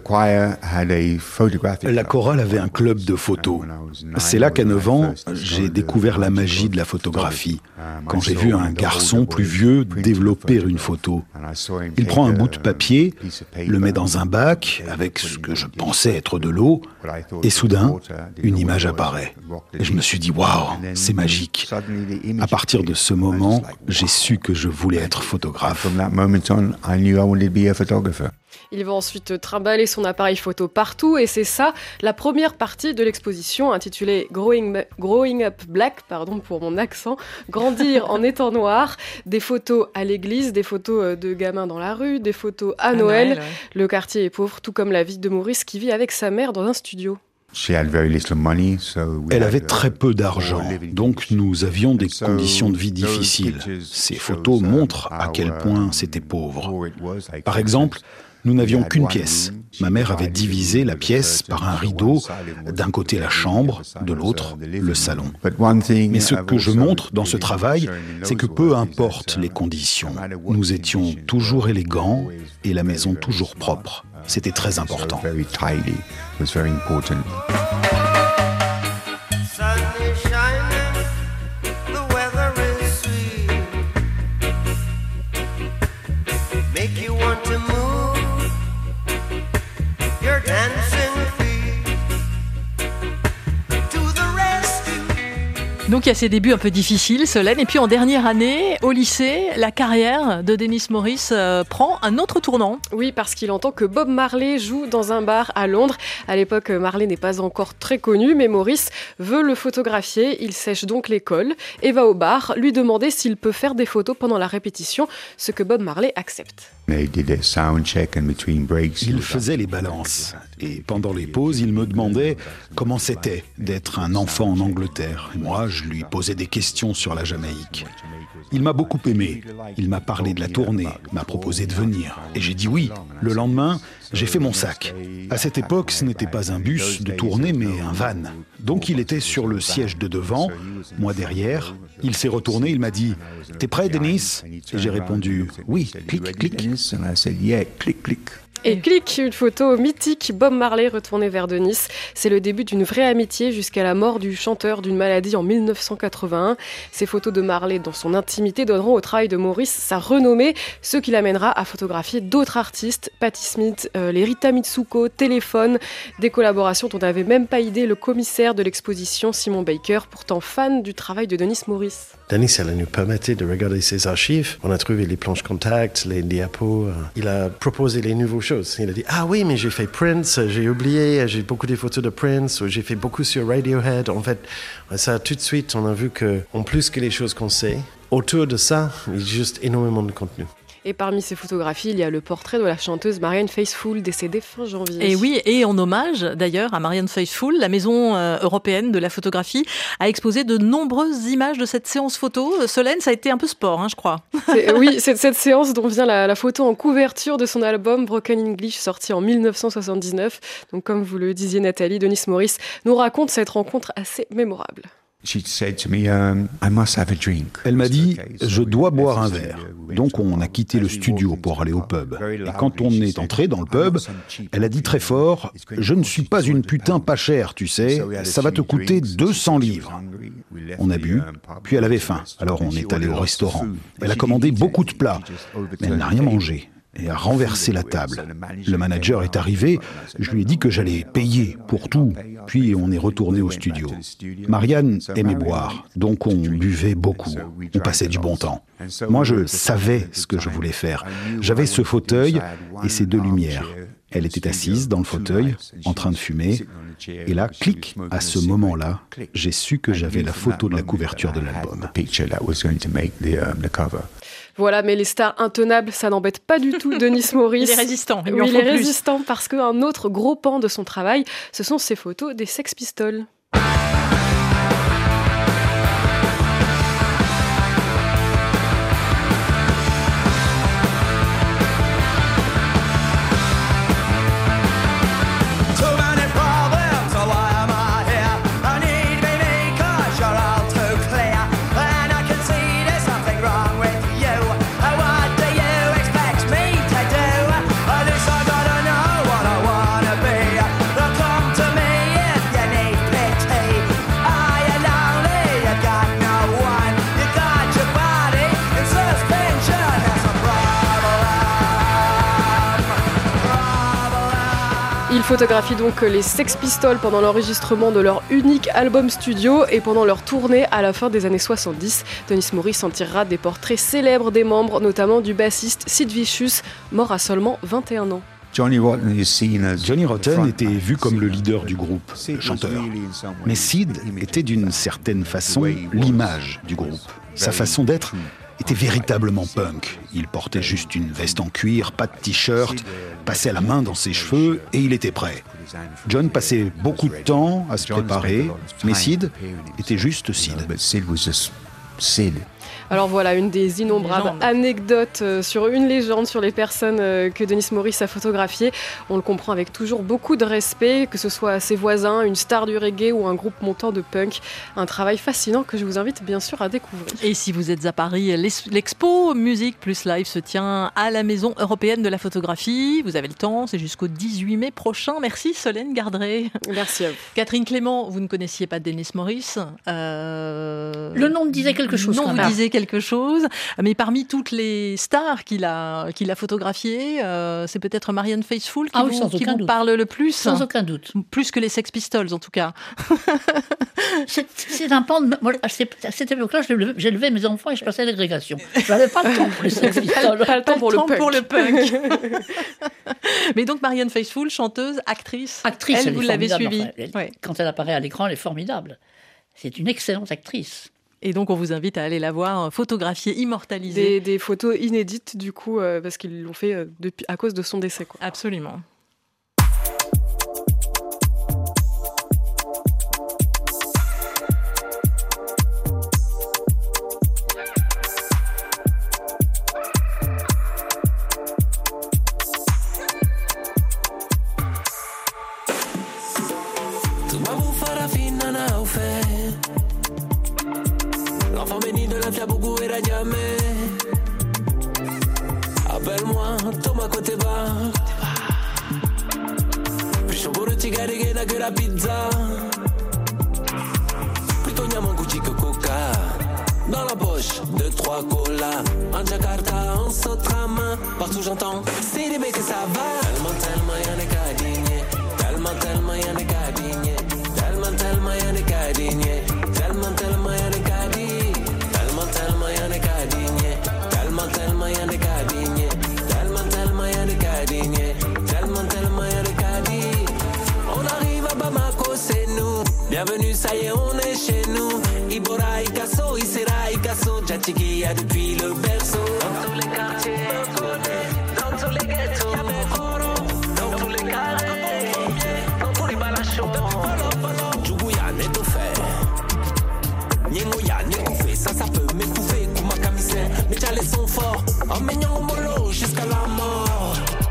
chorale avait un club de photos. C'est là qu'à neuf ans, j'ai découvert la magie de la photographie. Quand j'ai vu un garçon plus vieux développer une photo. Il prend un bout de papier, le met dans un bac avec ce que je pensais être de l'eau, et soudain, une image apparaît. Et je me suis dit, waouh, c'est magique. À partir de ce moment, j'ai su que je voulais être photographe. Il va ensuite trimballer son appareil photo partout, et c'est ça la première partie de l'exposition intitulée Growing, Growing Up Black, pardon pour mon accent, grandir en étant noir. Des photos à l'église, des photos de gamins dans la rue, des photos à, à Noël. Noël ouais. Le quartier est pauvre, tout comme la vie de Maurice qui vit avec sa mère dans un studio. Elle avait très peu d'argent, donc nous avions des conditions de vie difficiles. Ces photos montrent à quel point c'était pauvre. Par exemple, nous n'avions qu'une pièce. Ma mère avait divisé la pièce par un rideau, d'un côté la chambre, de l'autre le salon. Mais ce que je montre dans ce travail, c'est que peu importe les conditions, nous étions toujours élégants et la maison toujours propre. C'était très important. Donc il y a ces débuts un peu difficiles, Solène, et puis en dernière année, au lycée, la carrière de Denis Morris euh, prend un autre tournant. Oui, parce qu'il entend que Bob Marley joue dans un bar à Londres. À l'époque, Marley n'est pas encore très connu, mais Morris veut le photographier. Il sèche donc l'école et va au bar lui demander s'il peut faire des photos pendant la répétition, ce que Bob Marley accepte. Il faisait les balances. Et pendant les pauses, il me demandait comment c'était d'être un enfant en Angleterre. Et moi, je lui posais des questions sur la Jamaïque. Il m'a beaucoup aimé. Il m'a parlé de la tournée, m'a proposé de venir. Et j'ai dit oui. Le lendemain, j'ai fait mon sac. À cette époque, ce n'était pas un bus de tournée, mais un van. Donc il était sur le siège de devant, moi derrière. Il s'est retourné, il m'a dit « T'es prêt, Denis ?» Et j'ai répondu « Oui, clic, clic. » Et clic, une photo mythique, Bob Marley retourné vers Denis. C'est le début d'une vraie amitié jusqu'à la mort du chanteur d'une maladie en mille neuf cent quatre-vingt-un. Ces photos de Marley dans son intimité donneront au travail de Morris sa renommée, ce qui l'amènera à photographier d'autres artistes, Patti Smith, euh, les Rita Mitsuko, Téléphone, des collaborations dont n'avait même pas idée le commissaire de l'exposition Simon Baker, pourtant fan du travail de Denis Morris. Denis, elle nous permettait de regarder ses archives. On a trouvé les planches contact, les diapos. Il a proposé les nouvelles choses. Il a dit « Ah oui, mais j'ai fait Prince, j'ai oublié, j'ai beaucoup des photos de Prince, ou j'ai fait beaucoup sur Radiohead. » En fait, ça, tout de suite, on a vu qu'en plus que les choses qu'on sait, autour de ça, il y a juste énormément de contenu. Et parmi ces photographies, il y a le portrait de la chanteuse Marianne Faithfull, décédée fin janvier. Et oui, et en hommage d'ailleurs à Marianne Faithfull, la maison euh, européenne de la photographie a exposé de nombreuses images de cette séance photo. Solène, ça a été un peu sport, hein, je crois. C'est, oui, c'est cette séance dont vient la, la photo en couverture de son album Broken English, sorti en dix-neuf cent soixante-dix-neuf. Donc comme vous le disiez Nathalie, Denis Morris nous raconte cette rencontre assez mémorable. Elle m'a dit « Je dois boire un verre ». Donc on a quitté le studio pour aller au pub. Et quand on est entré dans le pub, elle a dit très fort « Je ne suis pas une putain pas chère, tu sais, ça va te coûter deux cents livres ». On a bu, puis elle avait faim, alors on est allé au restaurant. Elle a commandé beaucoup de plats, mais elle n'a rien mangé et a renversé la table. Le manager est arrivé, je lui ai dit que j'allais payer pour tout, puis on est retourné au studio. Marianne aimait boire, donc on buvait beaucoup, on passait du bon temps. Moi, je savais ce que je voulais faire. J'avais ce fauteuil et ces deux lumières. Elle était assise dans le fauteuil, en train de fumer, et là, clic, à ce moment-là, j'ai su que j'avais la photo de la couverture de l'album. Voilà, mais les stars intenables, ça n'embête pas du tout Denis Morris. Il est résistant. Il, oui, il est plus. résistant parce qu'un autre gros pan de son travail, ce sont ses photos des Sex Pistols. Il photographie donc les Sex Pistols pendant l'enregistrement de leur unique album studio et pendant leur tournée à la fin des années soixante-dix. Denis Morris en tirera des portraits célèbres des membres, notamment du bassiste Sid Vicious, mort à seulement vingt et un ans. Johnny Rotten était vu comme le leader du groupe, le chanteur. Mais Sid était d'une certaine façon l'image du groupe. Sa façon d'être était véritablement punk. Il portait juste une veste en cuir, pas de t-shirt, passait la main dans ses cheveux et il était prêt. John passait beaucoup de temps à se préparer, mais Sid était juste Sid. Alors voilà, une des innombrables légende. anecdotes euh, sur une légende, sur les personnes euh, que Denis Morris a photographiées. On le comprend avec toujours beaucoup de respect, que ce soit ses voisins, une star du reggae ou un groupe montant de punk. Un travail fascinant que je vous invite bien sûr à découvrir. Et si vous êtes à Paris, l'expo Musique plus Live se tient à la Maison européenne de la photographie. Vous avez le temps, c'est jusqu'au dix-huit mai prochain. Merci Solène Gardré. Merci à vous. Catherine Clément, vous ne connaissiez pas Denis Morris. Euh... Le nom me disait quelque chose. Non, vous disait quelque chose, mais parmi toutes les stars qu'il a, qu'il a photographiées, euh, c'est peut-être Marianne Faithfull qui ah oui, vous, qui vous parle le plus. Sans aucun doute. Plus que les Sex Pistols, en tout cas. c'est, c'est un pan de... Moi, à cette époque-là, j'élevais mes enfants et je passais à l'agrégation. Je n'avais pas le temps pour les Sex Pistols. Pas le temps pour, le, punk. pour le punk. Mais donc Marianne Faithfull, chanteuse, actrice. Actrice, elle, elle vous l'avez suivie. Elle, ouais. Quand elle apparaît à l'écran, elle est formidable. C'est une excellente actrice. Et donc, on vous invite à aller la voir photographiée, immortalisée. Des, des photos inédites, du coup, euh, parce qu'ils l'ont fait euh, depuis, à cause de son décès. Quoi. Absolument. L'enfant béni de la Fiabougou et Radiamé. Appelle-moi Thomas côté bar. Plus chaud pour le tigariguena que la pizza. Plutôt Niaman Gucci que Coca. Dans la poche, deux, trois colas. En Jakarta, en Sotrama. Partout j'entends, c'est des mecs que ça va. Tellement, tellement y'en a qu'à digner. Tellement, tellement y'en a qu'à digner. Tellement, tellement y'en a qu'à digner. Tellement, tellement y'en a qu'à digner. on est chez nous. Ibora, Ikasso, Isera, Ikasso, Jatikia depuis le berceau. Dans tous les quartiers, dans tous les ghettos, dans tous les carrés, dans tous les balachons. Djougouya, n'est tout fait. Nyengoya, n'est tout fait. Ça, ça peut m'étouffer. Kuma Kamise, mes chalets sont forts. En mignon mollo jusqu'à la mort.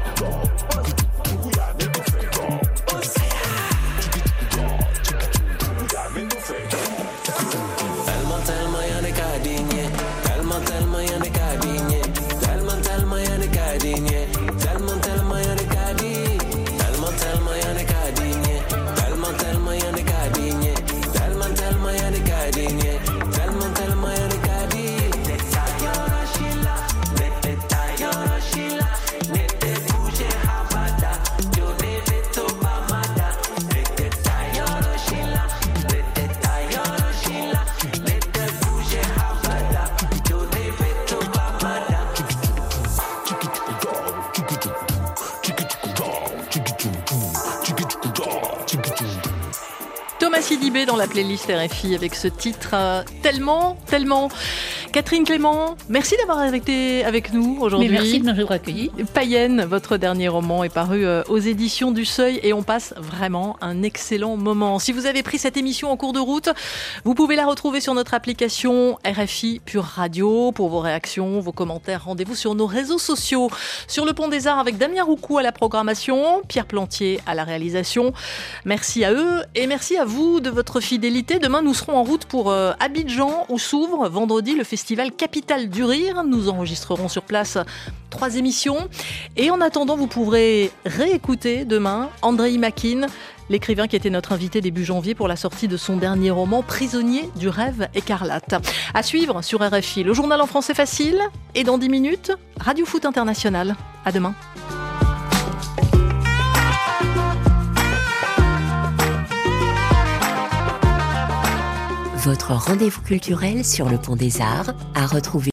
Thomas Sidibé dans la playlist R F I avec ce titre euh, tellement, tellement. Catherine Clément, merci d'avoir été avec nous aujourd'hui. Mais merci de nous avoir accueillis. Païenne, votre dernier roman est paru euh, aux éditions du Seuil et on passe vraiment un excellent moment. Si vous avez pris cette émission en cours de route, vous pouvez la retrouver sur notre application R F I Pure Radio. Pour vos réactions, vos commentaires, rendez-vous sur nos réseaux sociaux. Sur le Pont des Arts avec Damien Roucou à la programmation, Pierre Plantier à la réalisation. Merci à eux et merci à vous de votre fidélité. Demain, nous serons en route pour euh, Abidjan où s'ouvre vendredi le festival Capitale du Rire. Nous enregistrerons sur place trois émissions. Et en attendant, vous pourrez réécouter demain Andrei Makin, l'écrivain qui était notre invité début janvier pour la sortie de son dernier roman Prisonnier du rêve écarlate. À suivre sur R F I, le journal en français facile. Et dans dix minutes, Radio Foot International. À demain. Votre rendez-vous culturel sur le Pont des Arts à retrouver